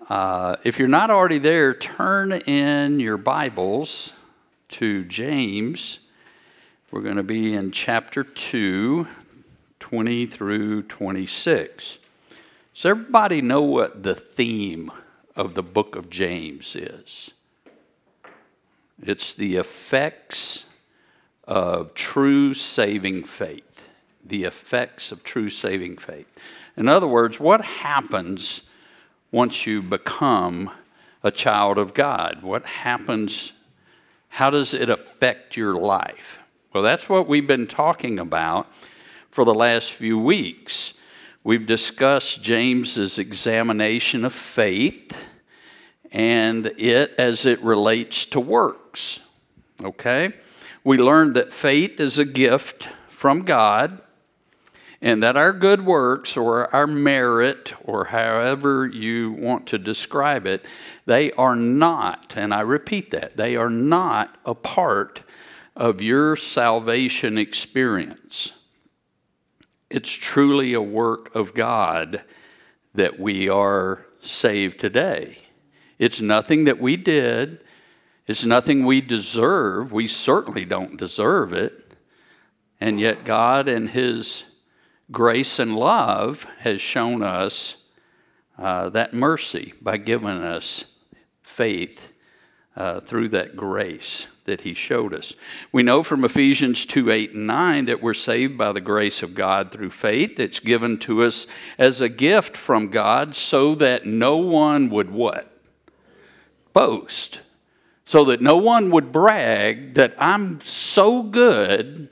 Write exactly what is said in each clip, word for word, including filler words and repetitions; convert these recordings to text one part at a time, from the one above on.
Uh, if you're not already there, turn in your Bibles to James. We're going to be in chapter two, twenty through twenty-six. Does everybody know what the theme of the book of James is? It's the effects of true saving faith. The effects of true saving faith. In other words, what happens once you become a child of God? What happens? How does it affect your life? Well, that's what we've been talking about for the last few weeks. We've discussed James's examination of faith and it as it relates to works. Okay? We learned that faith is a gift from God, and that our good works or our merit or however you want to describe it, they are not, and I repeat that, they are not a part of your salvation experience. It's truly a work of God that we are saved today. It's nothing that we did. It's nothing we deserve. We certainly don't deserve it. And yet God and His grace and love has shown us uh, that mercy by giving us faith uh, through that grace that He showed us. We know from Ephesians two, eight, and nine that we're saved by the grace of God through faith. It's given to us as a gift from God so that no one would what? Boast. So that no one would brag that I'm so good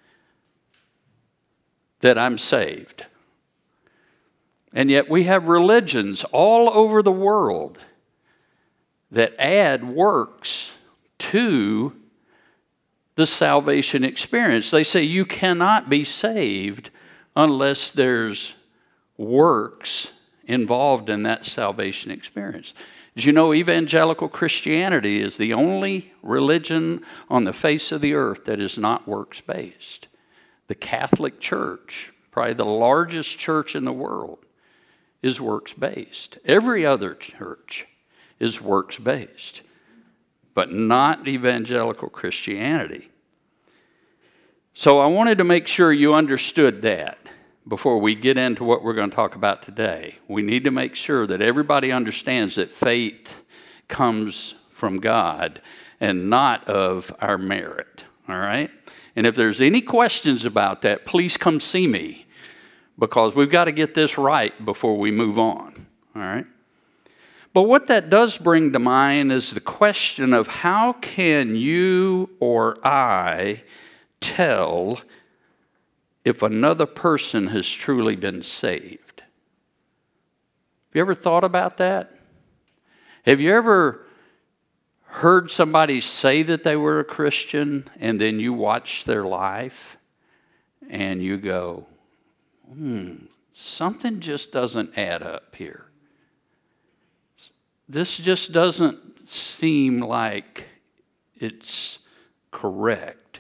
that I'm saved. And yet we have religions all over the world that add works to the salvation experience. They say you cannot be saved unless there's works involved in that salvation experience. Did you know evangelical Christianity is the only religion on the face of the earth that is not works-based? The Catholic Church, probably the largest church in the world, is works-based. Every other church is works-based, but not evangelical Christianity. So I wanted to make sure you understood that before we get into what we're going to talk about today. We need to make sure that everybody understands that faith comes from God and not of our merit, all right? And if there's any questions about that, please come see me, because we've got to get this right before we move on, all right? But what that does bring to mind is the question of how can you or I tell if another person has truly been saved? Have you ever thought about that? Have you ever heard somebody say that they were a Christian and then you watch their life and you go, hmm, something just doesn't add up here. This just doesn't seem like it's correct.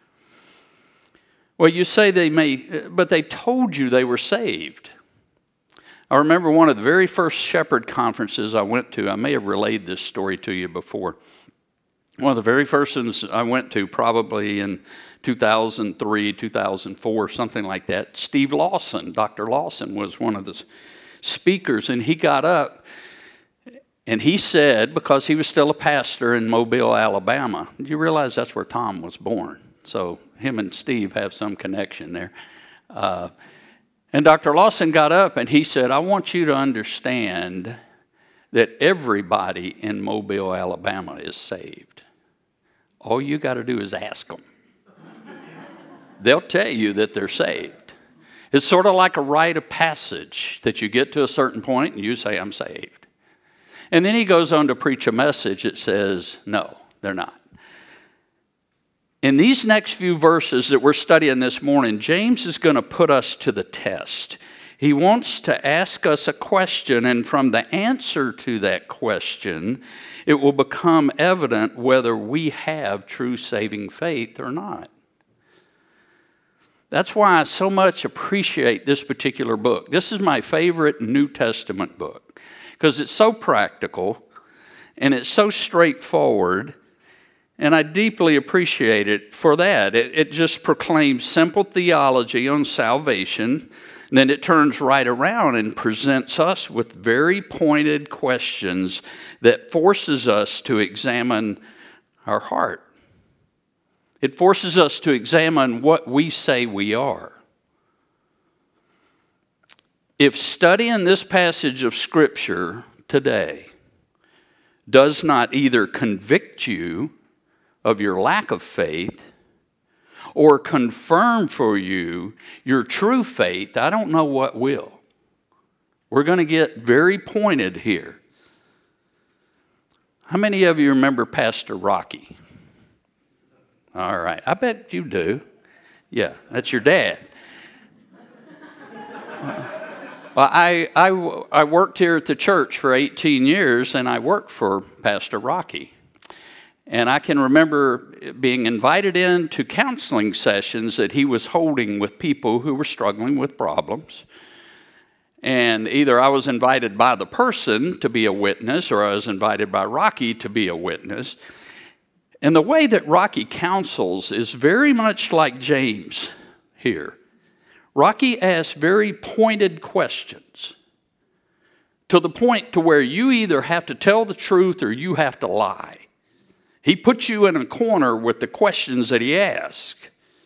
Well, you say they may, but they told you they were saved. I remember one of the very first Shepherd conferences I went to. I may have relayed this story to you before. One of the very first ones I went to, probably in two thousand three, two thousand four, something like that. Steve Lawson, Doctor Lawson, was one of the speakers, and he got up and he said, because he was still a pastor in Mobile, Alabama. Do you realize that's where Tom was born? So him and Steve have some connection there. Uh, And Doctor Lawson got up and he said, I want you to understand that everybody in Mobile, Alabama is saved. All you got to do is ask them. They'll tell you that they're saved. It's sort of like a rite of passage that you get to a certain point and you say, I'm saved. And then he goes on to preach a message that says, no, they're not. In these next few verses that we're studying this morning, James is going to put us to the test. He wants to ask us a question, and from the answer to that question, it will become evident whether we have true saving faith or not. That's why I so much appreciate this particular book. This is my favorite New Testament book, because it's so practical and it's so straightforward, and I deeply appreciate it for that. It, it just proclaims simple theology on salvation, and then it turns right around and presents us with very pointed questions that forces us to examine our heart. It forces us to examine what we say we are. If studying this passage of Scripture today does not either convict you of your lack of faith or confirm for you your true faith, I don't know what will. We're going to get very pointed here. How many of you remember Pastor Rocky? All right, I bet you do. Yeah, that's your dad. Well, I, I, I worked here at the church for eighteen years, and I worked for Pastor Rocky. And I can remember being invited in to counseling sessions that he was holding with people who were struggling with problems. And either I was invited by the person to be a witness, or I was invited by Rocky to be a witness. And the way that Rocky counsels is very much like James here. Rocky asks very pointed questions to the point to where you either have to tell the truth or you have to lie. He puts you in a corner with the questions that he asks.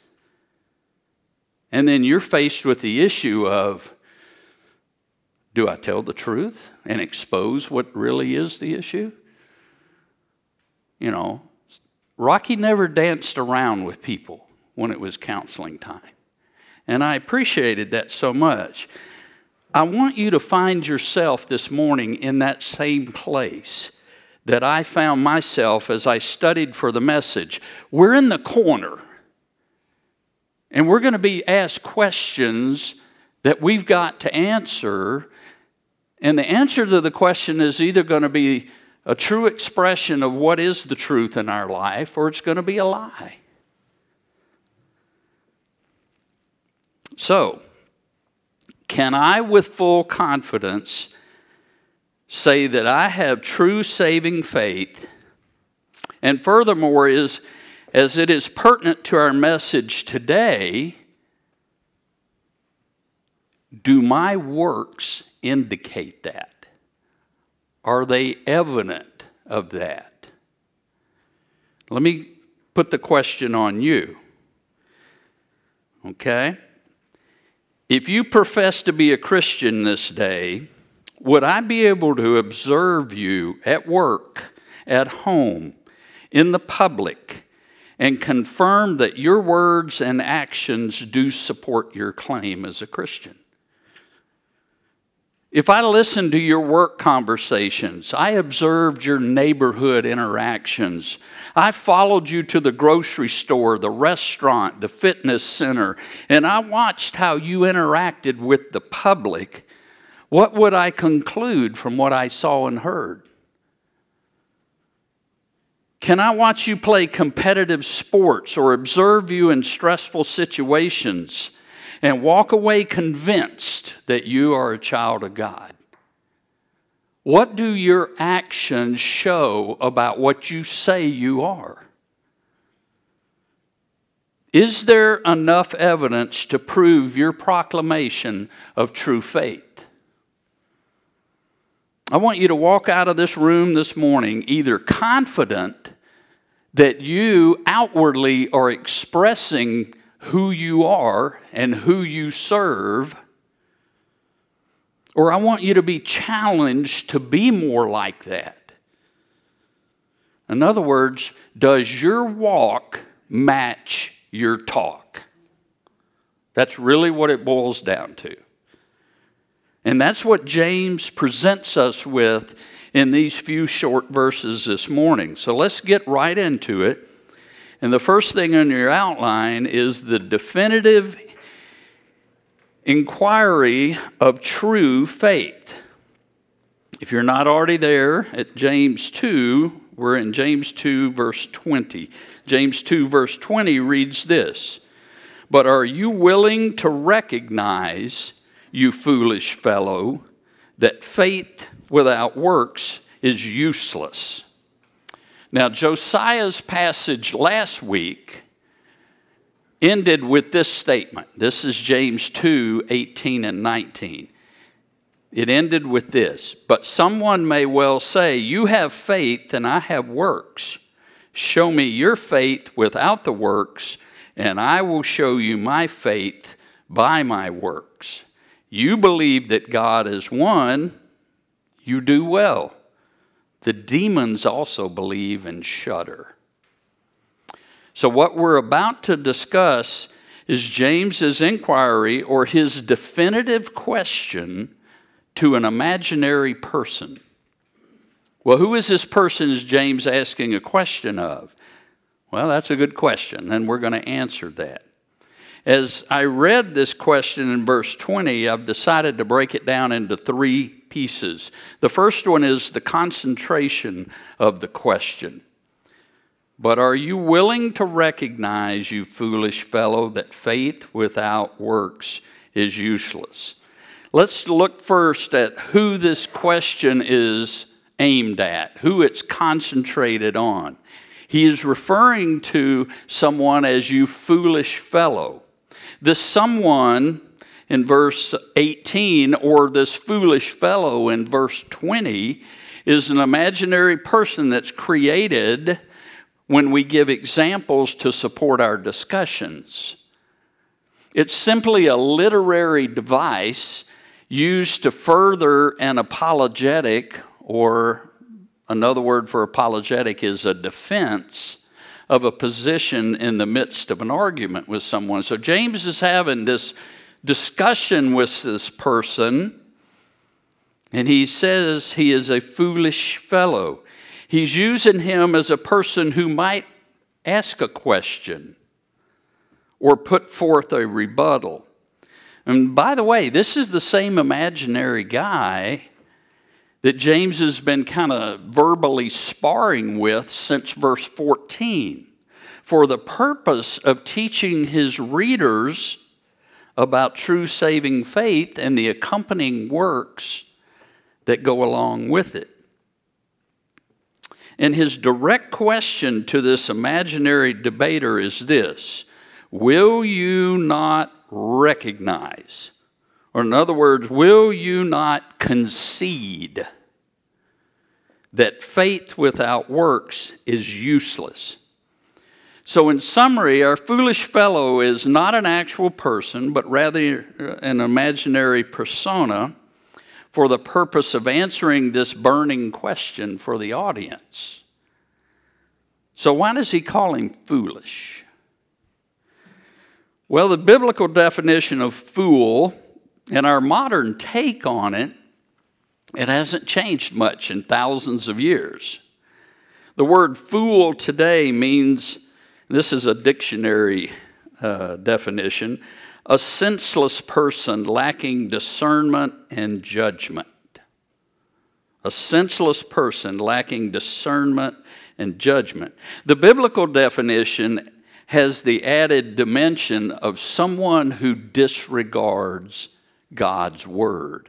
And then you're faced with the issue of, do I tell the truth and expose what really is the issue? You know, Rocky never danced around with people when it was counseling time. And I appreciated that so much. I want you to find yourself this morning in that same place that I found myself as I studied for the message. We're in the corner, and we're going to be asked questions that we've got to answer. And the answer to the question is either going to be a true expression of what is the truth in our life, or it's going to be a lie. So, can I with full confidence say that I have true saving faith? And furthermore, is as it is pertinent to our message today, do my works indicate that? Are they evident of that? Let me put the question on you. Okay? If you profess to be a Christian this day, would I be able to observe you at work, at home, in the public, and confirm that your words and actions do support your claim as a Christian? If I listened to your work conversations, I observed your neighborhood interactions, I followed you to the grocery store, the restaurant, the fitness center, and I watched how you interacted with the public, what would I conclude from what I saw and heard? Can I watch you play competitive sports or observe you in stressful situations and walk away convinced that you are a child of God? What do your actions show about what you say you are? Is there enough evidence to prove your proclamation of true faith? I want you to walk out of this room this morning either confident that you outwardly are expressing who you are and who you serve, or I want you to be challenged to be more like that. In other words, does your walk match your talk? That's really what it boils down to. And that's what James presents us with in these few short verses this morning. So let's get right into it. And the first thing on your outline is the definitive inquiry of true faith. If you're not already there at James two, we're in James two, verse twenty. James two, verse twenty reads this: "But are you willing to recognize, you foolish fellow, that faith without works is useless. Now, Josiah's passage last week ended with this statement. This is James two, eighteen and nineteen. It ended with this: but someone may well say, you have faith and I have works. Show me your faith without the works, and I will show you my faith by my works. You believe that God is one, you do well. The demons also believe and shudder. So what we're about to discuss is James's inquiry, or his definitive question to an imaginary person. Well, who is this person is James asking a question of? Well, that's a good question, and we're going to answer that. As I read this question in verse twenty, I've decided to break it down into three pieces. The first one is the concentration of the question. But are you willing to recognize, you foolish fellow, that faith without works is useless? Let's look first at who this question is aimed at, who it's concentrated on. He is referring to someone as you foolish fellow. This someone in verse eighteen, or this foolish fellow in verse twenty, is an imaginary person that's created when we give examples to support our discussions. It's simply a literary device used to further an apologetic, or another word for apologetic is a defense of a position in the midst of an argument with someone. So James is having this discussion with this person, and he says he is a foolish fellow. He's using him as a person who might ask a question or put forth a rebuttal. And by the way, this is the same imaginary guy that James has been kind of verbally sparring with since verse fourteen, for the purpose of teaching his readers about true saving faith and the accompanying works that go along with it. And his direct question to this imaginary debater is this: will you not recognize? Or in other words, will you not concede that faith without works is useless? So in summary, our foolish fellow is not an actual person, but rather an imaginary persona for the purpose of answering this burning question for the audience. So why does he call him foolish? Well, the biblical definition of fool and our modern take on it, it hasn't changed much in thousands of years. The word fool today means, this is a dictionary uh, definition, a senseless person lacking discernment and judgment. A senseless person lacking discernment and judgment. The biblical definition has the added dimension of someone who disregards God's word.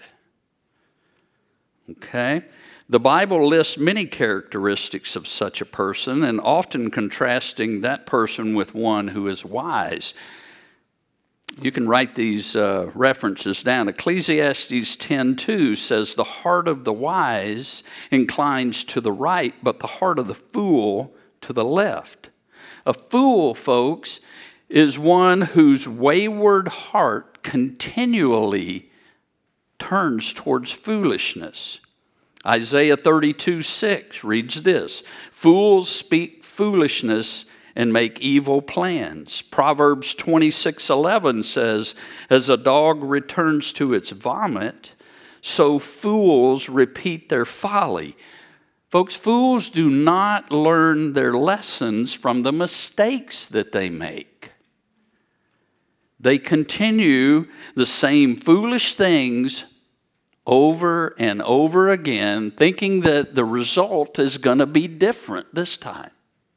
Okay? The Bible lists many characteristics of such a person, and often contrasting that person with one who is wise. You can write these uh, references down. Ecclesiastes ten two says, the heart of the wise inclines to the right, but the heart of the fool to the left. A fool, folks, is one whose wayward heart continually turns towards foolishness. Isaiah thirty-two six reads this: fools speak foolishness and make evil plans. Proverbs twenty-six eleven says, as a dog returns to its vomit, so fools repeat their folly. Folks, fools do not learn their lessons from the mistakes that they make. They continue the same foolish things over and over again, thinking that the result is going to be different this time.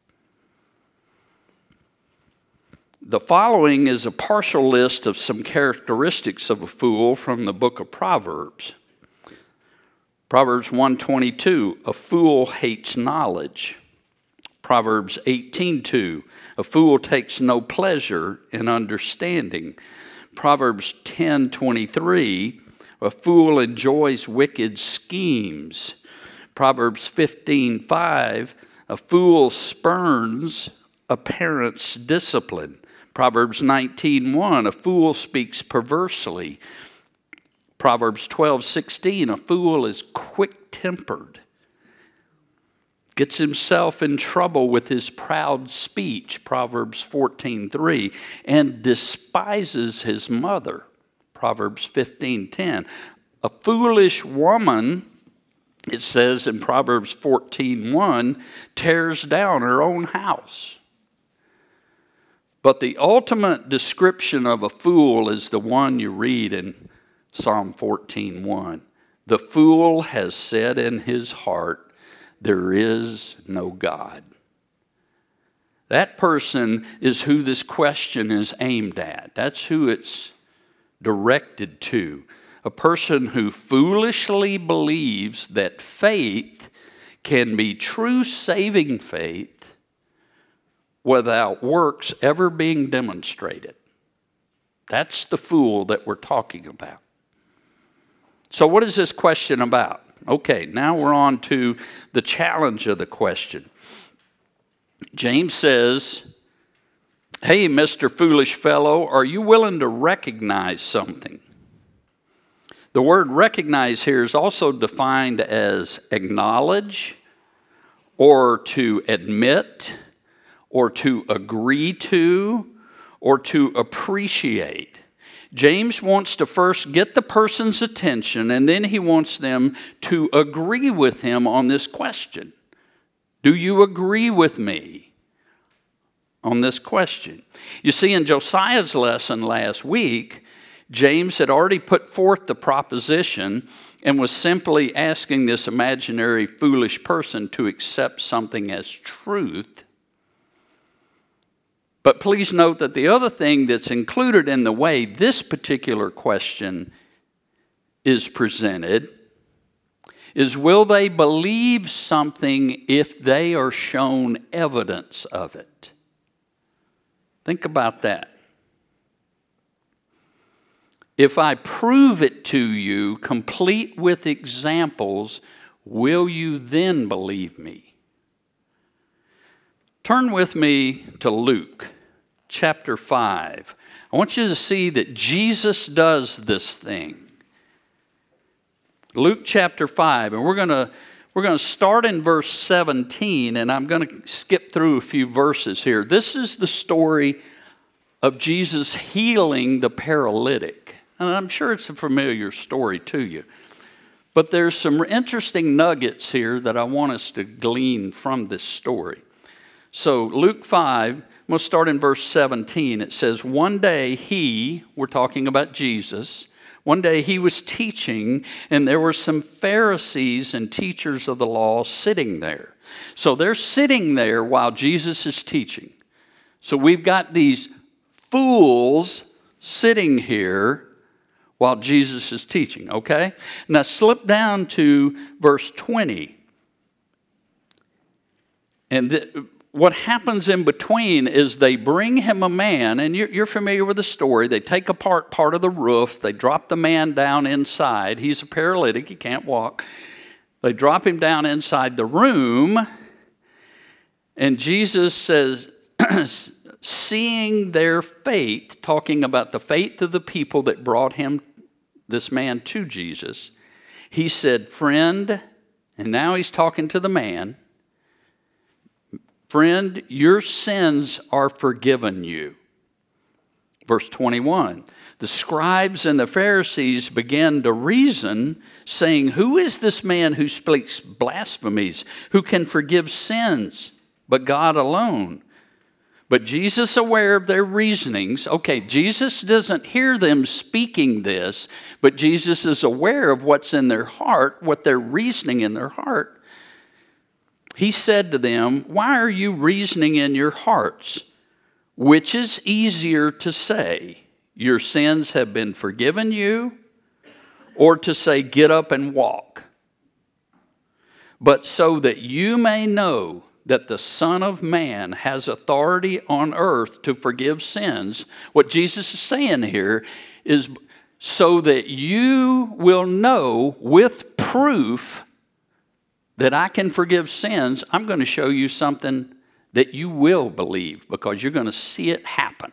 The following is a partial list of some characteristics of a fool from the book of Proverbs. Proverbs one twenty-two, a fool hates knowledge. Proverbs eighteen two, a fool takes no pleasure in understanding. Proverbs ten twenty-three, a fool enjoys wicked schemes. Proverbs fifteen five, a fool spurns a parent's discipline. Proverbs nineteen one, a fool speaks perversely. Proverbs twelve sixteen, a fool is quick-tempered, gets himself in trouble with his proud speech, Proverbs fourteen three, and despises his mother, Proverbs fifteen ten. A foolish woman, it says in Proverbs fourteen one, tears down her own house. But the ultimate description of a fool is the one you read in Psalm fourteen one. The fool has said in his heart, there is no God. That person is who this question is aimed at. That's who it's directed to. A person who foolishly believes that faith can be true saving faith without works ever being demonstrated. That's the fool that we're talking about. So what is this question about? Okay, now we're on to the challenge of the question. James says, hey, Mister Foolish Fellow, are you willing to recognize something? The word recognize here is also defined as acknowledge, or to admit, or to agree to, or to appreciate. James wants to first get the person's attention, and then he wants them to agree with him on this question. Do you agree with me on this question? You see, in Josiah's lesson last week, James had already put forth the proposition and was simply asking this imaginary foolish person to accept something as truth. But please note that the other thing that's included in the way this particular question is presented is, will they believe something if they are shown evidence of it? Think about that. If I prove it to you, complete with examples, will you then believe me? Turn with me to Luke chapter five. I want you to see that Jesus does this thing. Luke chapter five, and we're going to we're going to start in verse seventeen, and I'm going to skip through a few verses here. This is the story of Jesus healing the paralytic. And I'm sure it's a familiar story to you. But there's some interesting nuggets here that I want us to glean from this story. So Luke five, we'll start in verse seventeen. It says, one day he, we're talking about Jesus, one day he was teaching, and there were some Pharisees and teachers of the law sitting there. So they're sitting there while Jesus is teaching. So we've got these fools sitting here while Jesus is teaching, okay? Now slip down to verse twenty. And th- what happens in between is they bring him a man, and you're, you're familiar with the story. They take apart part of the roof. They drop the man down inside. He's a paralytic. He can't walk. They drop him down inside the room, and Jesus says, seeing their faith, talking about the faith of the people that brought him, this man, to Jesus, he said, friend, and now he's talking to the man, friend, your sins are forgiven you. Verse twenty-one, the scribes and the Pharisees began to reason, saying, who is this man who speaks blasphemies, who can forgive sins, but God alone? But Jesus, aware of their reasonings, okay, Jesus doesn't hear them speaking this, but Jesus is aware of what's in their heart, what they're reasoning in their heart. He said to them, why are you reasoning in your hearts? Which is easier to say, your sins have been forgiven you, or to say, get up and walk? But so that you may know that the Son of Man has authority on earth to forgive sins. What Jesus is saying here is so that you will know with proof that I can forgive sins, I'm going to show you something that you will believe because you're going to see it happen.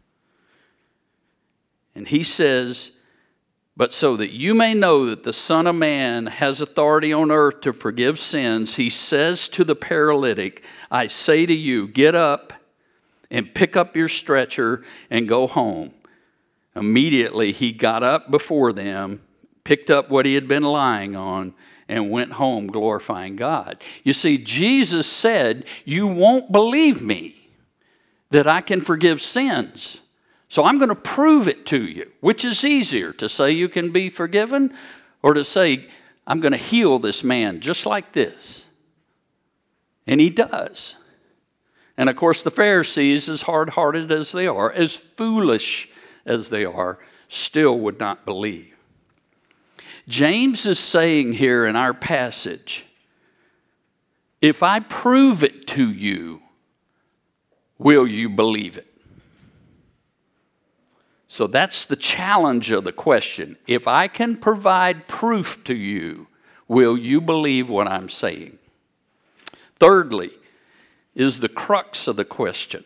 And he says, but so that you may know that the Son of Man has authority on earth to forgive sins, he says to the paralytic, I say to you, get up and pick up your stretcher and go home. Immediately he got up before them, picked up what he had been lying on, and went home glorifying God. You see, Jesus said, you won't believe me that I can forgive sins. So I'm going to prove it to you. Which is easier, to say you can be forgiven or to say, I'm going to heal this man just like this? And he does. And of course the Pharisees, as hard-hearted as they are, as foolish as they are, still would not believe. James is saying here in our passage, if I prove it to you, will you believe it? So that's the challenge of the question. If I can provide proof to you, will you believe what I'm saying? Thirdly, is the crux of the question.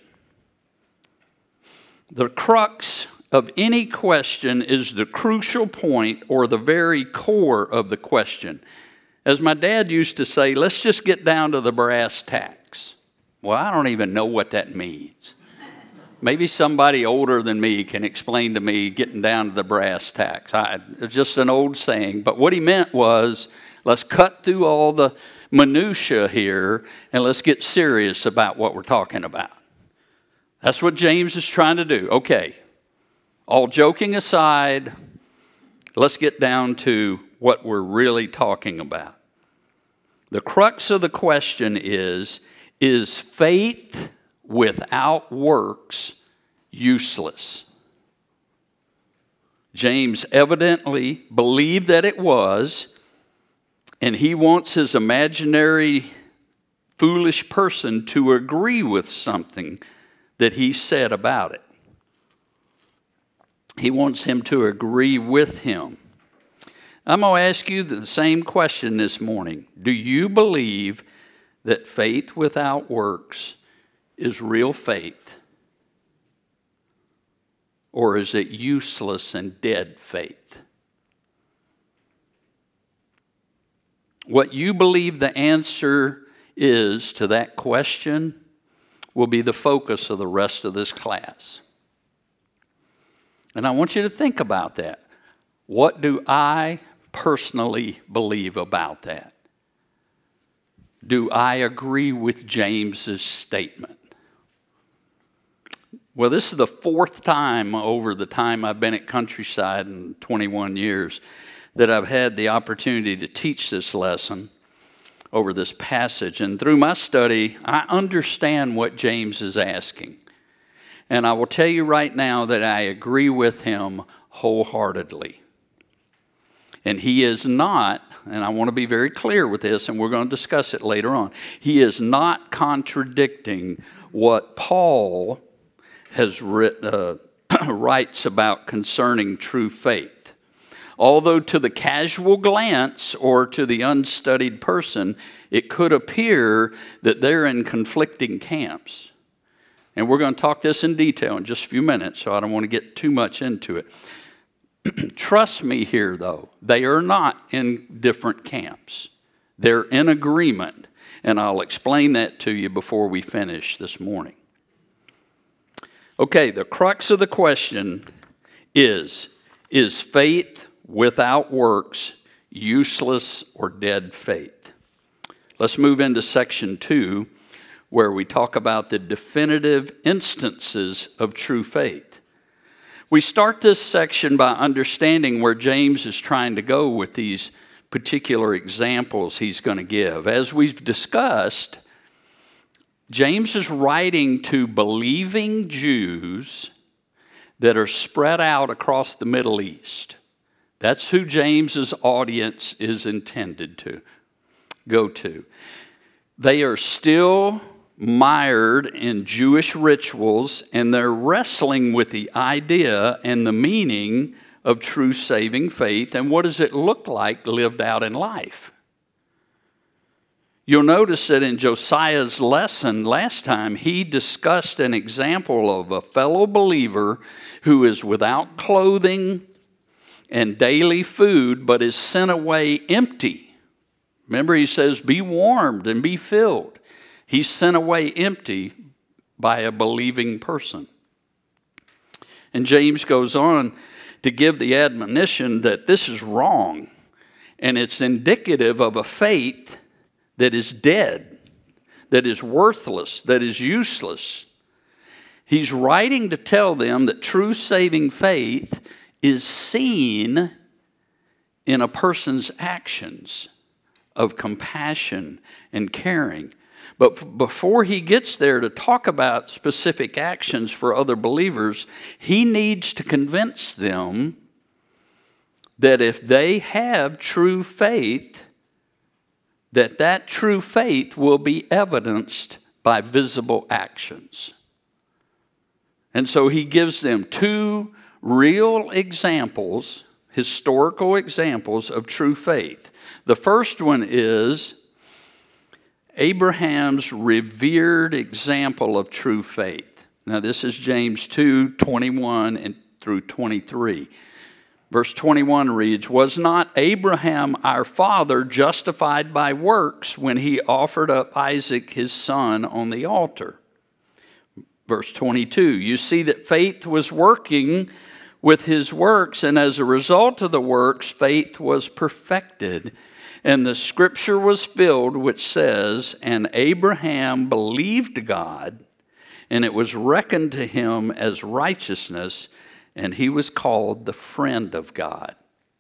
The crux of any question is the crucial point or the very core of the question. As my dad used to say, let's just get down to the brass tacks. Well, I don't even know what that means. Maybe somebody older than me can explain to me getting down to the brass tacks. I, it's just an old saying. But what he meant was, let's cut through all the minutia here and let's get serious about what we're talking about. That's what James is trying to do. Okay, all joking aside, let's get down to what we're really talking about. The crux of the question is, is faith without works useless? James evidently believed that it was, and he wants his imaginary foolish person to agree with something that he said about it. He wants him to agree with him. I'm going to ask you the same question this morning. Do you believe that faith without works is real faith? Or is it useless and dead faith? What you believe the answer is to that question will be the focus of the rest of this class. And I want you to think about that. What do I personally believe about that? Do I agree with James's statement? Well, this is the fourth time over the time I've been at Countryside in twenty-one years that I've had the opportunity to teach this lesson over this passage. And through my study, I understand what James is asking. And I will tell you right now that I agree with him wholeheartedly. And he is not, and I want to be very clear with this, and we're going to discuss it later on, he is not contradicting what Paul has written, uh, writes about concerning true faith. Although to the casual glance or to the unstudied person, it could appear that they're in conflicting camps. And we're going to talk this in detail in just a few minutes, so I don't want to get too much into it. Trust me here, though, they are not in different camps. They're in agreement, and I'll explain that to you before we finish this morning. Okay, the crux of the question is, is faith without works useless or dead faith? Let's move into section two, where we talk about the definitive instances of true faith. We start this section by understanding where James is trying to go with these particular examples he's going to give. As we've discussed, James is writing to believing Jews that are spread out across the Middle East. That's who James's audience is intended to. go to. They are still mired in Jewish rituals, and they're wrestling with the idea and the meaning of true saving faith, and what does it look like lived out in life. You'll notice that in Josiah's lesson last time, he discussed an example of a fellow believer who is without clothing and daily food, but is sent away empty. Remember, he says, be warmed and be filled. He's sent away empty by a believing person. And James goes on to give the admonition that this is wrong, and it's indicative of a faith that is dead, that is worthless, that is useless. He's writing to tell them that true saving faith is seen in a person's actions of compassion and caring. But before he gets there to talk about specific actions for other believers, he needs to convince them that if they have true faith, that that true faith will be evidenced by visible actions. And so he gives them two real examples, historical examples of true faith. The first one is Abraham's revered example of true faith. Now this is James two, twenty-one and through twenty-three. Verse twenty-one reads, was not Abraham our father justified by works when he offered up Isaac his son on the altar? Verse twenty-two, you see that faith was working with his works, and as a result of the works, faith was perfected. And the scripture was filled, which says, and Abraham believed God, and it was reckoned to him as righteousness, and he was called the friend of God.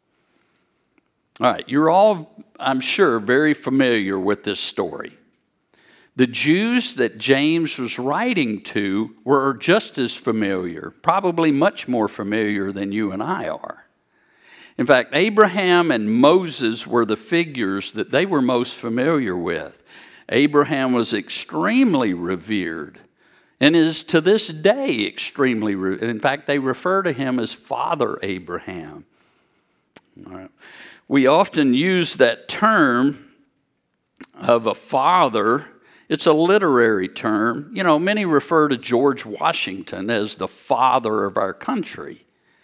All right, you're all, I'm sure, very familiar with this story. The Jews that James was writing to were just as familiar, probably much more familiar than you and I are. In fact, Abraham and Moses were the figures that they were most familiar with. Abraham was extremely revered and is to this day extremely revered. In fact, they refer to him as Father Abraham. All right. We often use that term of a father. It's a literary term. You know, many refer to George Washington as the father of our country.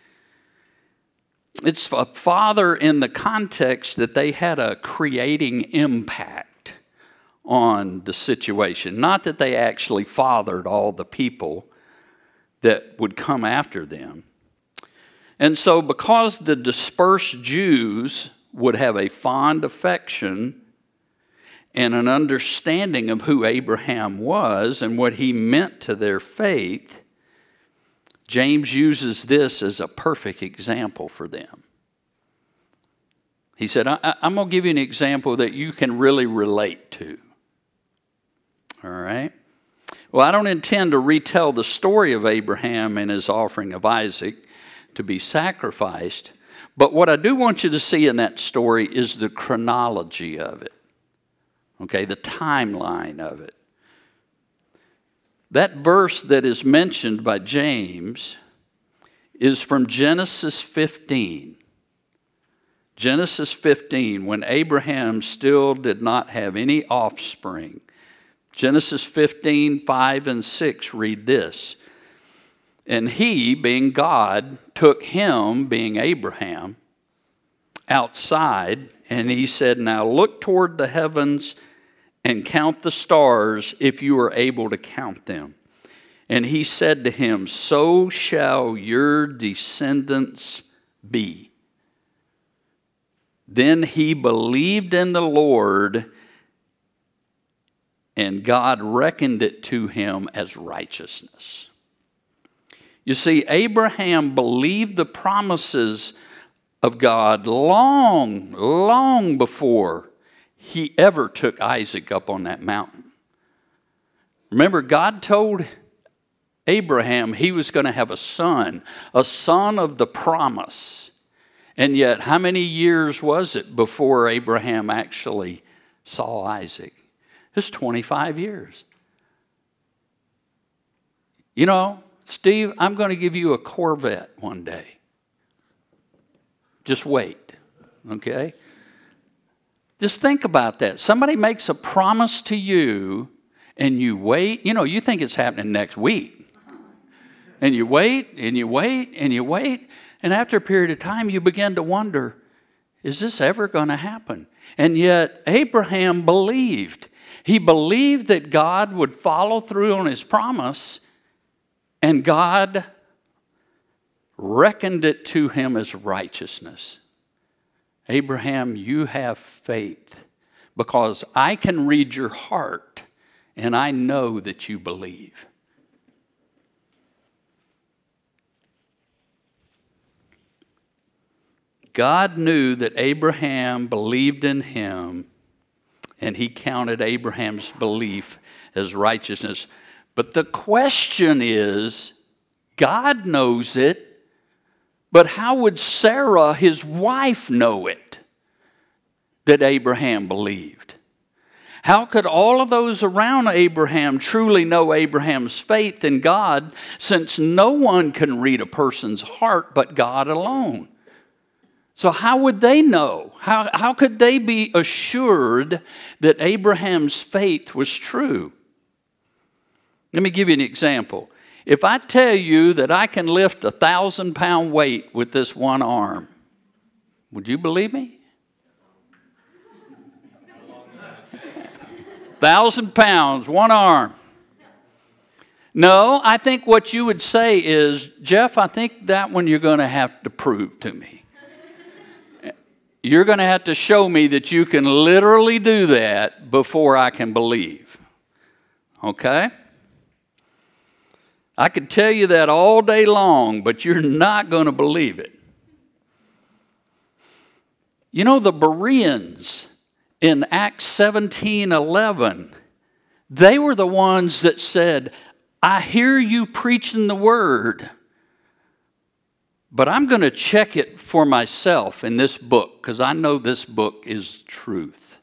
It's a father in the context that they had a creating impact on the situation. Not that they actually fathered all the people that would come after them. And so because the dispersed Jews would have a fond affection and an understanding of who Abraham was and what he meant to their faith, James uses this as a perfect example for them. He said, I, I'm going to give you an example that you can really relate to. All right? Well, I don't intend to retell the story of Abraham and his offering of Isaac to be sacrificed, but what I do want you to see in that story is the chronology of it. Okay, the timeline of it. That verse that is mentioned by James is from Genesis fifteen. Genesis fifteen, when Abraham still did not have any offspring. Genesis fifteen, five and six read this. And he, being God, took him, being Abraham, outside, and he said, now look toward the heavens and count the stars if you are able to count them. And he said to him, so shall your descendants be. Then he believed in the Lord, and God reckoned it to him as righteousness. You see, Abraham believed the promises of God long, long before he ever took Isaac up on that mountain. Remember, God told Abraham he was going to have a son, a son of the promise. And yet, how many years was it before Abraham actually saw Isaac. It's twenty-five years. You know, Steve, I'm going to give you a Corvette one day. Just wait, okay? Just think about that. Somebody makes a promise to you and you wait. You know, you think it's happening next week. And you wait and you wait and you wait. And after a period of time, you begin to wonder, is this ever going to happen? And yet, Abraham believed. He believed that God would follow through on his promise, and God reckoned it to him as righteousness. Abraham, you have faith because I can read your heart and I know that you believe. God knew that Abraham believed in him, and he counted Abraham's belief as righteousness. But the question is, God knows it, but how would Sarah, his wife, know it, that Abraham believed? How could all of those around Abraham truly know Abraham's faith in God, since no one can read a person's heart but God alone? So how would they know? How, how could they be assured that Abraham's faith was true? Let me give you an example. If I tell you that I can lift a thousand pound weight with this one arm, would you believe me? Thousand pounds, one arm. No, I think what you would say is, Jeff, I think that one you're going to have to prove to me. You're going to have to show me that you can literally do that before I can believe. Okay? I could tell you that all day long, but you're not going to believe it. You know, the Bereans in Acts seventeen eleven, they were the ones that said, I hear you preaching the word, but I'm going to check it for myself in this book because I know this book is truth.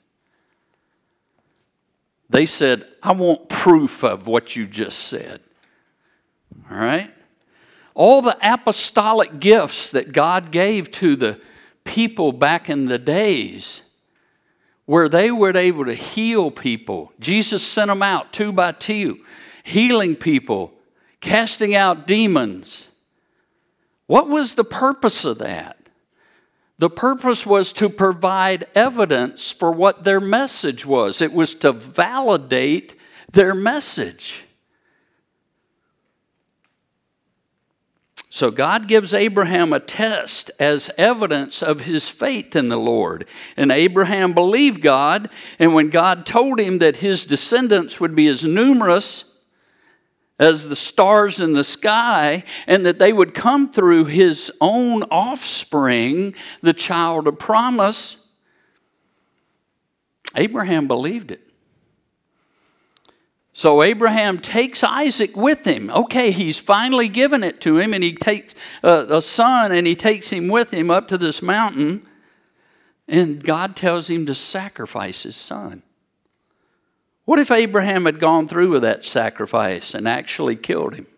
They said, I want proof of what you just said. All right? All the apostolic gifts that God gave to the people back in the days where they were able to heal people. Jesus sent them out two by two, healing people, casting out demons. What was the purpose of that? The purpose was to provide evidence for what their message was. It was to validate their message. So God gives Abraham a test as evidence of his faith in the Lord. And Abraham believed God, and when God told him that his descendants would be as numerous as the stars in the sky, and that they would come through his own offspring, the child of promise, Abraham believed it. So Abraham takes Isaac with him. Okay, he's finally given it to him, and he takes uh, a son, and he takes him with him up to this mountain, and God tells him to sacrifice his son. What if Abraham had gone through with that sacrifice and actually killed him?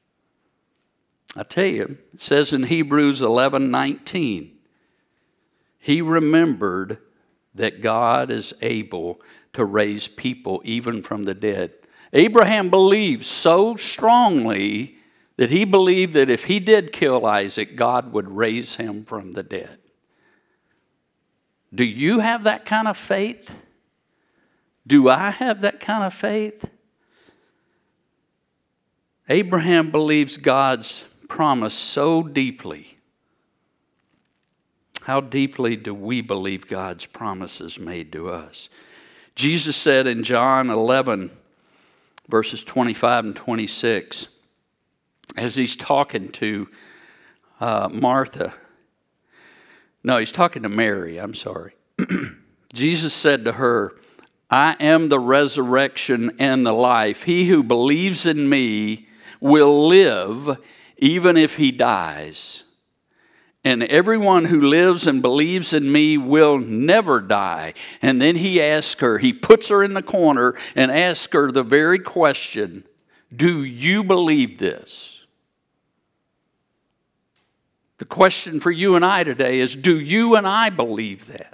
I tell you, it says in Hebrews eleven nineteen, he remembered that God is able to raise people even from the dead. Abraham believed so strongly that he believed that if he did kill Isaac, God would raise him from the dead. Do you have that kind of faith? Do I have that kind of faith? Abraham believes God's promise so deeply. How deeply do we believe God's promises made to us? Jesus said in John eleven, verses twenty-five and twenty-six, as he's talking to uh, Martha, no, he's talking to Mary, I'm sorry. Jesus said to her, I am the resurrection and the life. He who believes in me will live even if he dies. and everyone who lives and believes in me will never die. And then he asks her, he puts her in the corner and asks her the very question, do you believe this? The question for you and I today is, do you and I believe that?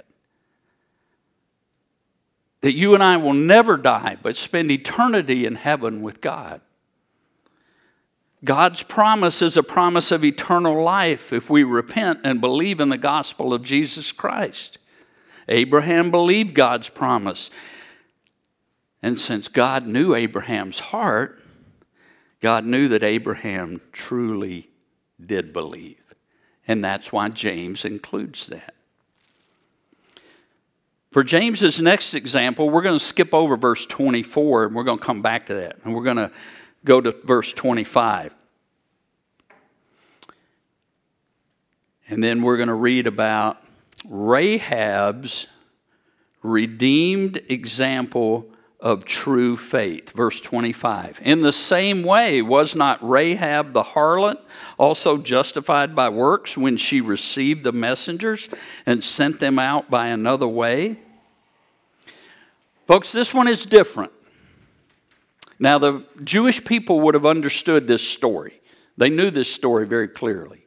That you and I will never die, but spend eternity in heaven with God. God's promise is a promise of eternal life if we repent and believe in the gospel of Jesus Christ. Abraham believed God's promise. And since God knew Abraham's heart, God knew that Abraham truly did believe. And that's why James includes that. For James's next example, we're going to skip over verse twenty-four, and we're going to come back to that. And we're going to go to verse twenty-five. And then we're going to read about Rahab's redeemed example of true faith. Verse twenty-five. In the same way, was not Rahab the harlot also justified by works when she received the messengers and sent them out by another way? Folks, this one is different. Now, the Jewish people would have understood this story. They knew this story very clearly.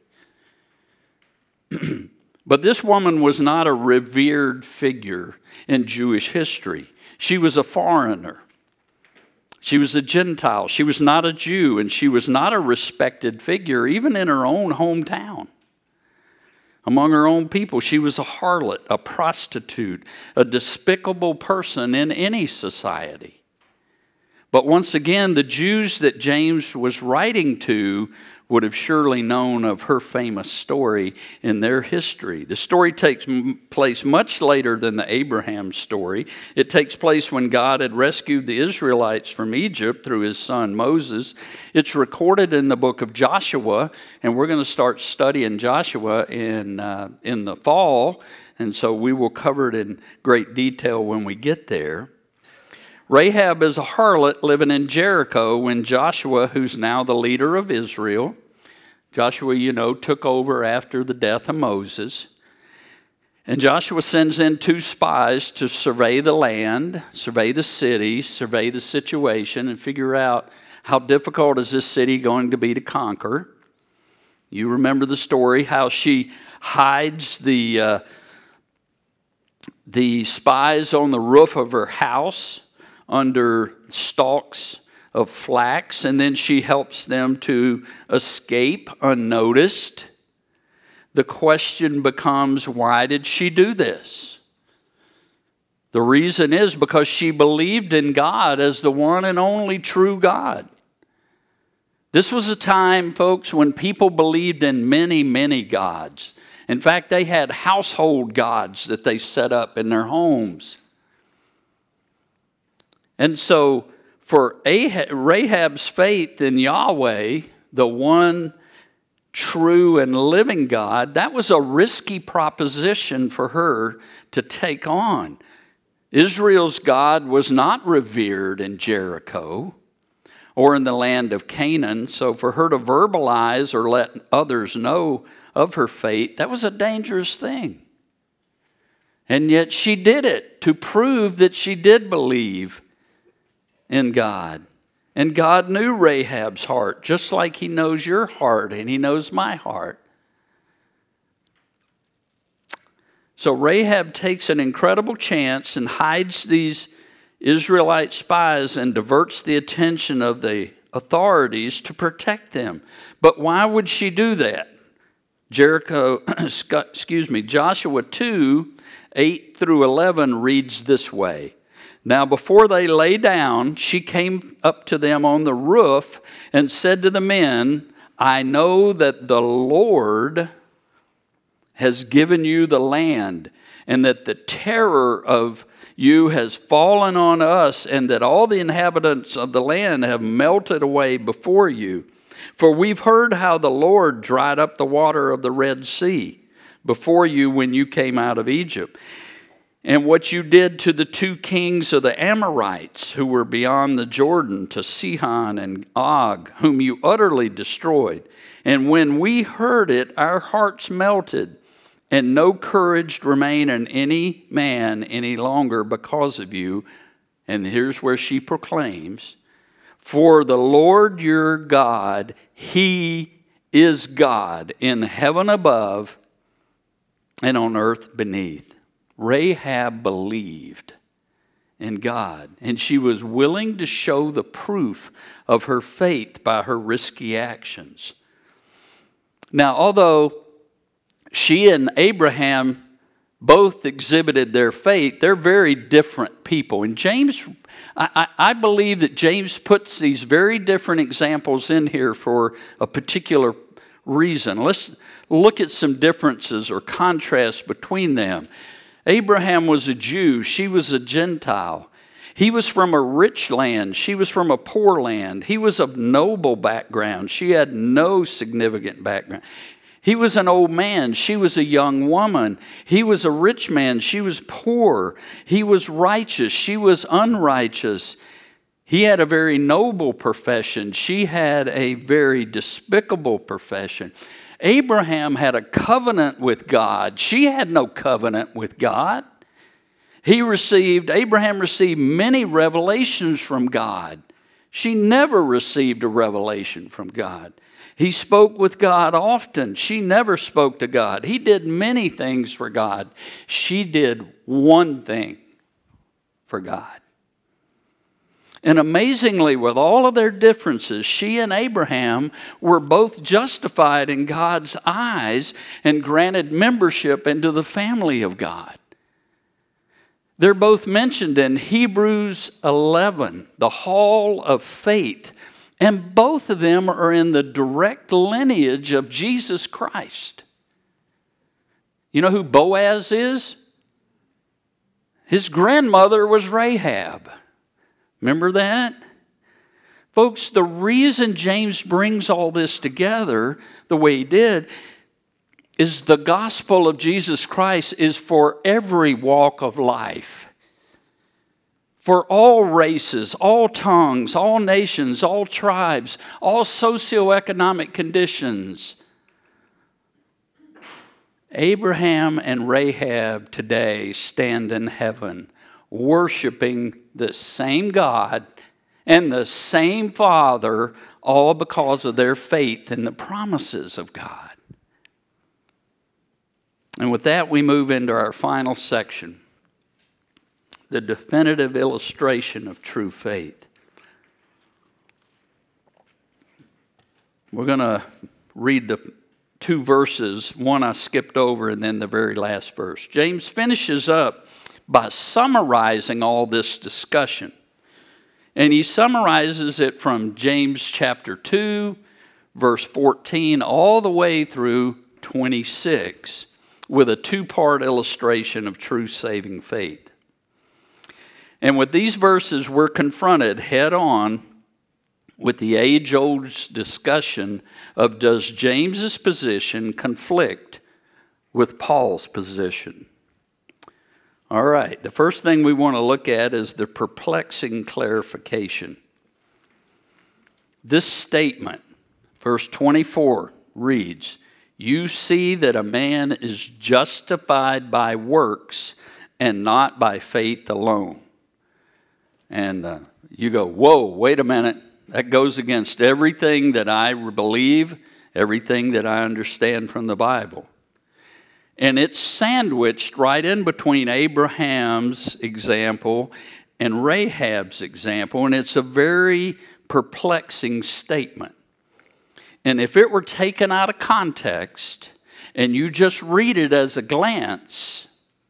But this woman was not a revered figure in Jewish history. She was a foreigner. She was a Gentile. She was not a Jew, and she was not a respected figure, even in her own hometown. Among her own people, she was a harlot, a prostitute, a despicable person in any society. But once again, the Jews that James was writing to would have surely known of her famous story in their history. The story takes place much later than the Abraham story. It takes place when God had rescued the Israelites from Egypt through his son Moses. It's recorded in the book of Joshua, and we're going to start studying Joshua in, uh, in the fall, and so we will cover it in great detail when we get there. Rahab is a harlot living in Jericho when Joshua, who's now the leader of Israel, Joshua, you know, took over after the death of Moses. And Joshua sends in two spies to survey the land, survey the city, survey the situation, and figure out how difficult is this city going to be to conquer. You remember the story, how she hides the, uh, the spies on the roof of her house under stalks of flax, and then she helps them to escape unnoticed. The question becomes, why did she do this? The reason is because she believed in God as the one and only true God. This was a time, folks, when people believed in many, many gods. In fact, they had household gods that they set up in their homes. And so, for Rahab's faith in Yahweh, the one true and living God, that was a risky proposition for her to take on. Israel's God was not revered in Jericho or in the land of Canaan, so for her to verbalize or let others know of her faith, that was a dangerous thing. And yet she did it to prove that she did believe in God. And God knew Rahab's heart, just like he knows your heart and he knows my heart. So Rahab takes an incredible chance and hides these Israelite spies and diverts the attention of the authorities to protect them. But why would she do that? Jericho, excuse me, Joshua two, eight through eleven reads this way. Now before they lay down, she came up to them on the roof and said to the men, I know that the Lord has given you the land, and that the terror of you has fallen on us, and that all the inhabitants of the land have melted away before you. For we've heard how the Lord dried up the water of the Red Sea before you when you came out of Egypt. and what you did to the two kings of the Amorites who were beyond the Jordan, to Sihon and Og, whom you utterly destroyed. And when we heard it, our hearts melted, and no courage remained in any man any longer because of you. And here's where she proclaims, for the Lord your God, He is God in heaven above and on earth beneath. Rahab believed in God, and she was willing to show the proof of her faith by her risky actions. Now, although she and Abraham both exhibited their faith, they're very different people. And James, I, I believe that James puts these very different examples in here for a particular reason. Let's look at some differences or contrasts between them. Abraham was a Jew. She was a Gentile. He was from a rich land. She was from a poor land. He was of noble background. She had no significant background. He was an old man. She was a young woman. He was a rich man. She was poor. He was righteous. She was unrighteous. He had a very noble profession. She had a very despicable profession. Abraham had a covenant with God. She had no covenant with God. He received, Abraham received many revelations from God. She never received a revelation from God. He spoke with God often. She never spoke to God. He did many things for God. She did one thing for God. And amazingly, with all of their differences, she and Abraham were both justified in God's eyes and granted membership into the family of God. They're both mentioned in Hebrews eleven, the hall of faith. And both of them are in the direct lineage of Jesus Christ. You know who Boaz is? His grandmother was Rahab. Remember that? Folks, the reason James brings all this together the way he did is the gospel of Jesus Christ is for every walk of life. For all races, all tongues, all nations, all tribes, all socioeconomic conditions. Abraham and Rahab today stand in heaven, worshiping the same God and the same Father, all because of their faith in the promises of God. And with that, we move into our final section, the definitive illustration of true faith. We're going to read the two verses, one I skipped over, and then the very last verse. James finishes up by summarizing all this discussion. And he summarizes it from James chapter two, verse fourteen, all the way through twenty-six, with a two-part illustration of true saving faith. And with these verses, we're confronted head-on with the age-old discussion of, does James's position conflict with Paul's position? All right, the first thing we want to look at is the perplexing clarification. This statement, verse twenty-four, reads, "You see that a man is justified by works and not by faith alone." And uh, you go, whoa, wait a minute. That goes against everything that I believe, everything that I understand from the Bible. And it's sandwiched right in between Abraham's example and Rahab's example, and it's a very perplexing statement. And if it were taken out of context and you just read it as a glance,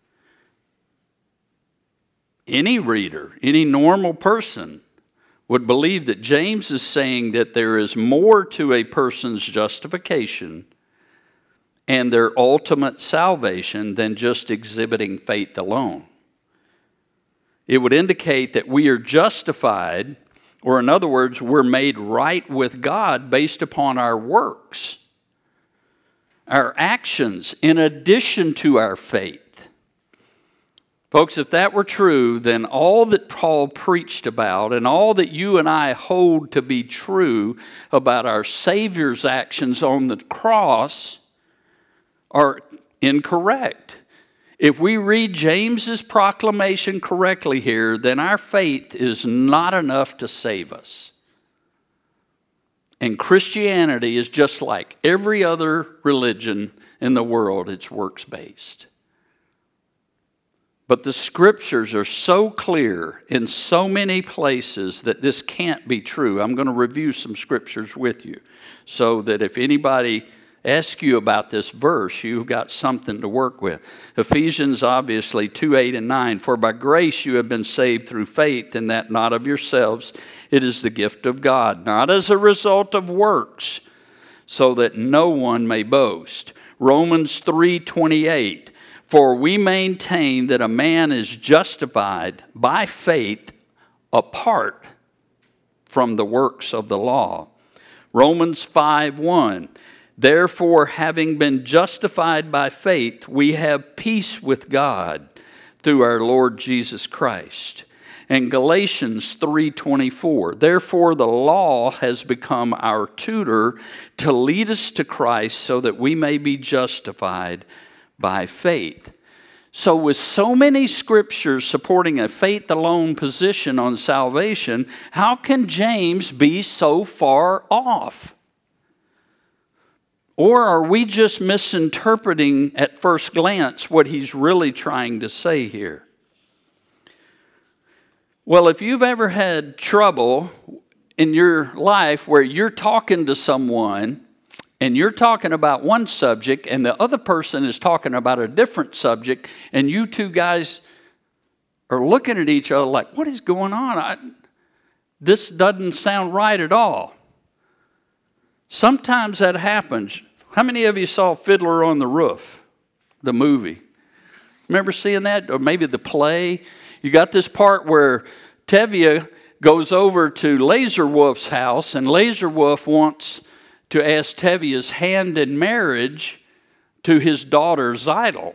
any reader, any normal person would believe that James is saying that there is more to a person's justification and their ultimate salvation than just exhibiting faith alone. It would indicate that we are justified, or in other words, we're made right with God based upon our works, our actions, in addition to our faith. Folks, if that were true, then all that Paul preached about and all that you and I hold to be true about our Savior's actions on the cross are incorrect. If we read James's proclamation correctly here, then our faith is not enough to save us. And Christianity is just like every other religion in the world. It's works-based. But the scriptures are so clear in so many places that this can't be true. I'm going to review some scriptures with you so that if anybody asks you about this verse, you've got something to work with. Ephesians, obviously, two, eight, and nine. For by grace you have been saved through faith, and that not of yourselves. It is the gift of God, not as a result of works, so that no one may boast. Romans three, twenty-eight. For we maintain that a man is justified by faith apart from the works of the law. Romans five, one. Therefore, having been justified by faith, we have peace with God through our Lord Jesus Christ. And Galatians three, twenty-four. Therefore, the law has become our tutor to lead us to Christ so that we may be justified by faith. So with so many scriptures supporting a faith alone position on salvation, how can James be so far off? Or are we just misinterpreting at first glance what he's really trying to say here? Well, if you've ever had trouble in your life where you're talking to someone and you're talking about one subject and the other person is talking about a different subject, and you two guys are looking at each other like, what is going on? I, this doesn't sound right at all. Sometimes that happens. How many of you saw Fiddler on the Roof, the movie? Remember seeing that? Or maybe the play? You got this part where Tevye goes over to Laser Wolf's house, and Laser Wolf wants to ask Tevye's hand in marriage to his daughter Zeidel.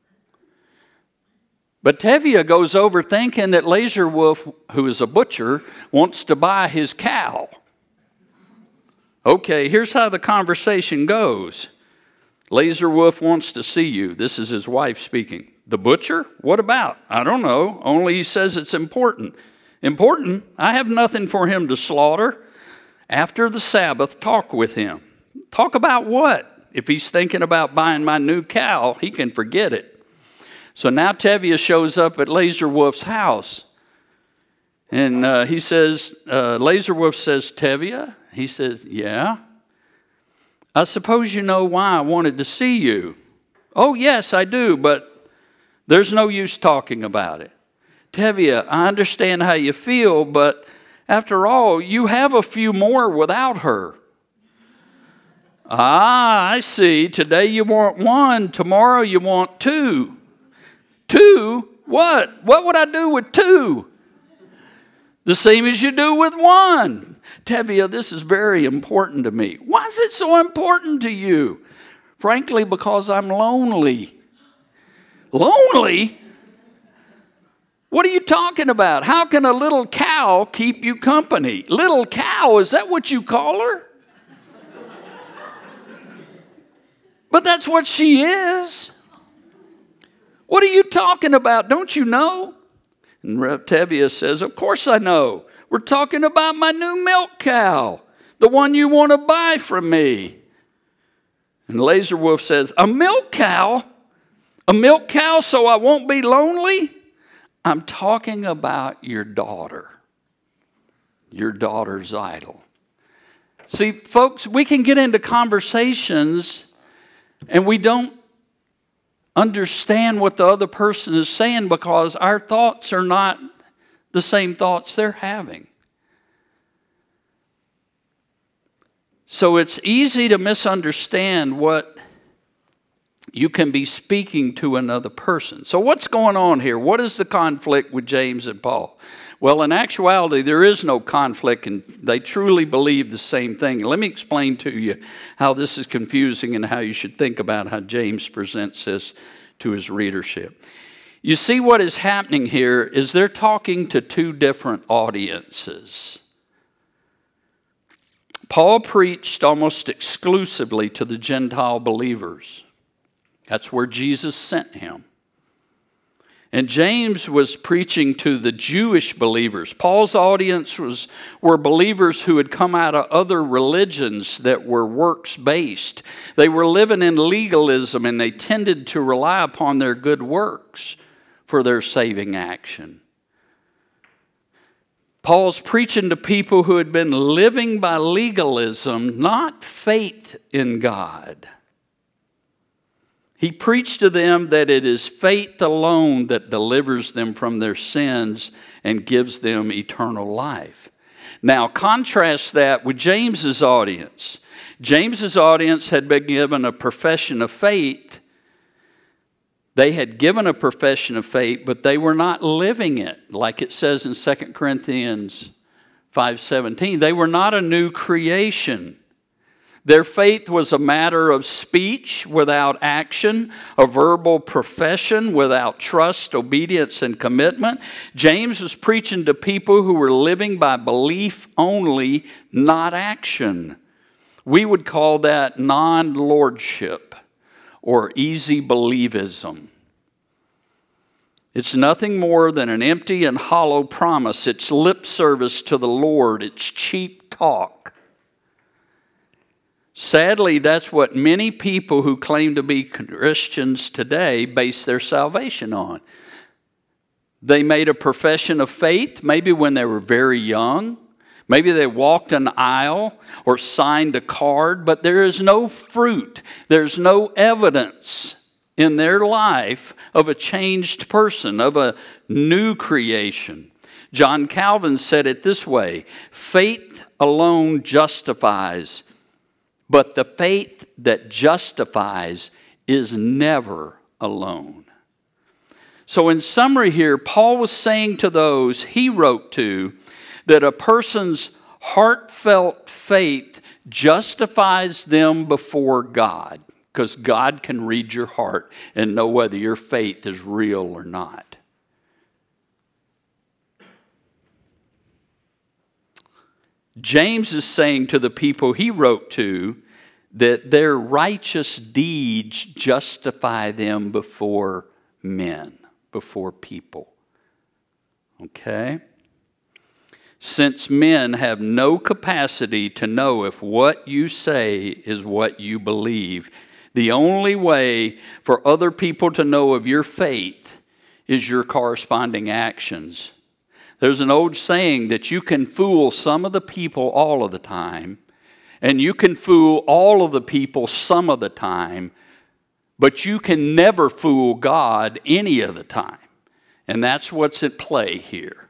But Tevye goes over thinking that Laser Wolf, who is a butcher, wants to buy his cow. Okay, here's how the conversation goes. Laser Wolf wants to see you. This is his wife speaking. The butcher? What about? I don't know. Only he says it's important. Important? I have nothing for him to slaughter. After the Sabbath, talk with him. Talk about what? If he's thinking about buying my new cow, he can forget it. So now Tevye shows up at Laser Wolf's house. And uh, he says, uh, Laser Wolf says, Tevye? He says, yeah. I suppose you know why I wanted to see you. Oh, yes, I do, but there's no use talking about it. Tevye, I understand how you feel, but after all, you have a few more without her. Ah, I see. Today you want one. Tomorrow you want two. Two? What? What would I do with two? The same as you do with one. Tevye, this is very important to me. Why is it so important to you? Frankly, because I'm lonely. Lonely? What are you talking about? How can a little cow keep you company? Little cow, is that what you call her? But that's what she is. What are you talking about? Don't you know? And Tevye says, of course I know. We're talking about my new milk cow, the one you want to buy from me. And Laser Wolf says, a milk cow? A milk cow so I won't be lonely? I'm talking about your daughter, your daughter's idol. See, folks, we can get into conversations and we don't understand what the other person is saying because our thoughts are not the same thoughts they're having. So it's easy to misunderstand what you can be speaking to another person. So what's going on here? What is the conflict with James and Paul? Well, in actuality, there is no conflict, and they truly believe the same thing. Let me explain to you how this is confusing and how you should think about how James presents this to his readership. You see what is happening here is they're talking to two different audiences. Paul preached almost exclusively to the Gentile believers. That's where Jesus sent him. And James was preaching to the Jewish believers. Paul's audience was, were believers who had come out of other religions that were works-based. They were living in legalism, and they tended to rely upon their good works for their saving action. Paul's preaching to people who had been living by legalism, not faith in God. He preached to them that it is faith alone that delivers them from their sins and gives them eternal life. Now, contrast that with James's audience. James's audience had been given a profession of faith. They had given a profession of faith, but they were not living it, like it says in Second Corinthians five seventeen. They were not a new creation. Their faith was a matter of speech without action, a verbal profession without trust, obedience, and commitment. James was preaching to people who were living by belief only, not action. We would call that non-lordship or easy believism. It's nothing more than an empty and hollow promise. It's lip service to the Lord. It's cheap talk. Sadly, that's what many people who claim to be Christians today base their salvation on. They made a profession of faith, maybe when they were very young. Maybe they walked an aisle or signed a card, but there is no fruit. There's no evidence in their life of a changed person, of a new creation. John Calvin said it this way: faith alone justifies, but the faith that justifies is never alone. So in summary here, Paul was saying to those he wrote to that a person's heartfelt faith justifies them before God, because God can read your heart and know whether your faith is real or not. James is saying to the people he wrote to that their righteous deeds justify them before men, before people. Okay? Since men have no capacity to know if what you say is what you believe, the only way for other people to know of your faith is your corresponding actions. There's an old saying that you can fool some of the people all of the time, and you can fool all of the people some of the time, but you can never fool God any of the time. And that's what's at play here.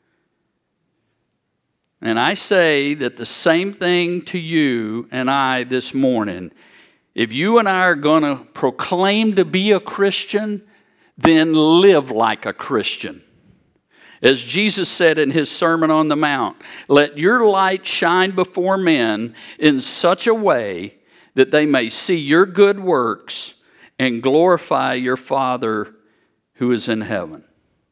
And I say that the same thing to you and I this morning. If you and I are going to proclaim to be a Christian, then live like a Christian. As Jesus said in his Sermon on the Mount, let your light shine before men in such a way that they may see your good works and glorify your Father who is in heaven.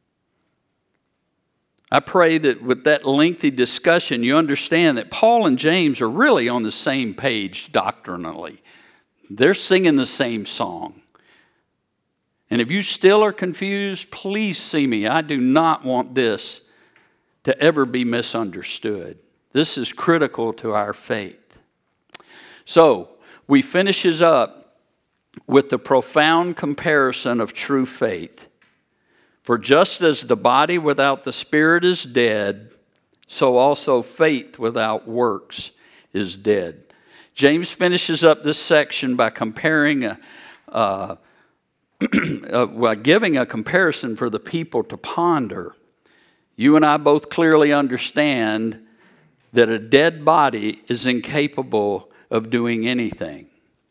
I pray that with that lengthy discussion, you understand that Paul and James are really on the same page doctrinally. They're singing the same song. And if you still are confused, please see me. I do not want this to ever be misunderstood. This is critical to our faith. So, we finishes up with the profound comparison of true faith. For just as the body without the spirit is dead, so also faith without works is dead. James finishes up this section by comparing a, uh, uh, well, giving a comparison for the people to ponder. You and I both clearly understand that a dead body is incapable of doing anything.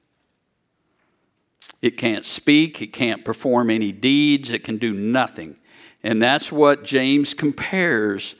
It can't speak, it can't perform any deeds, it can do nothing. And that's what James compares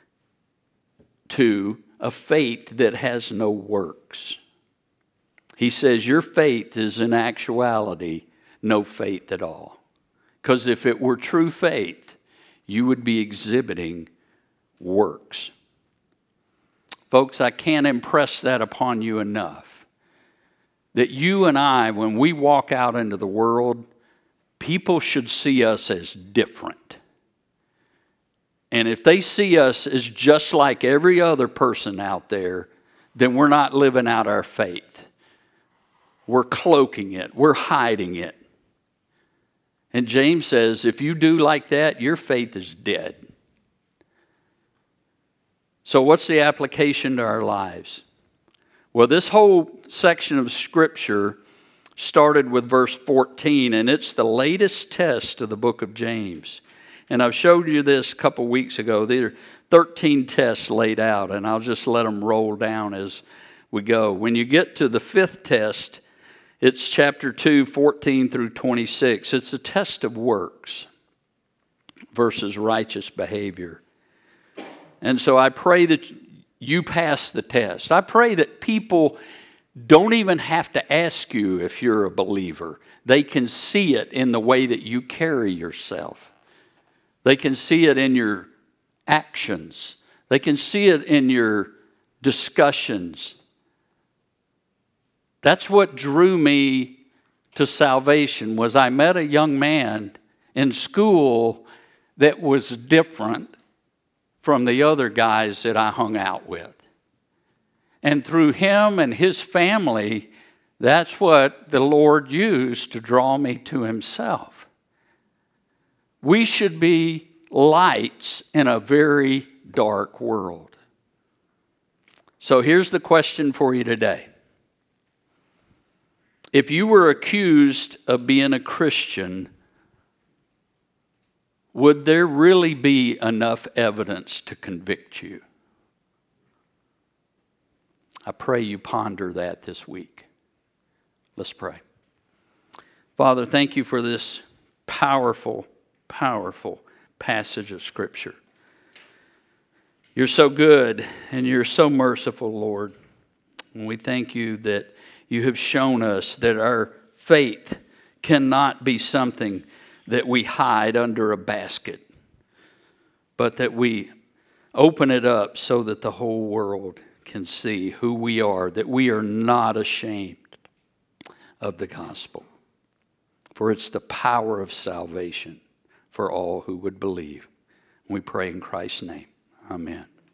to a faith that has no works. He says your faith is in actuality no faith at all. Because if it were true faith, you would be exhibiting works. Folks, I can't impress that upon you enough. That you and I, when we walk out into the world, people should see us as different. And if they see us as just like every other person out there, then we're not living out our faith. We're cloaking it. We're hiding it. And James says, if you do like that, your faith is dead. So what's the application to our lives? Well, this whole section of Scripture started with verse fourteen, and it's the latest test of the book of James. And I've showed you this a couple weeks ago. There are thirteen tests laid out, and I'll just let them roll down as we go. When you get to the fifth test, it's chapter two, fourteen through twenty-six. It's a test of works versus righteous behavior. And so I pray that you pass the test. I pray that people don't even have to ask you if you're a believer. They can see it in the way that you carry yourself. They can see it in your actions. They can see it in your discussions. That's what drew me to salvation, was I met a young man in school that was different from the other guys that I hung out with. And through him and his family, that's what the Lord used to draw me to himself. We should be lights in a very dark world. So here's the question for you today. If you were accused of being a Christian, would there really be enough evidence to convict you? I pray you ponder that this week. Let's pray. Father, thank you for this powerful, powerful passage of Scripture. You're so good and you're so merciful, Lord. And we thank you that you have shown us that our faith cannot be something that we hide under a basket, but that we open it up so that the whole world can see who we are, that we are not ashamed of the gospel. For it's the power of salvation for all who would believe. We pray in Christ's name. Amen.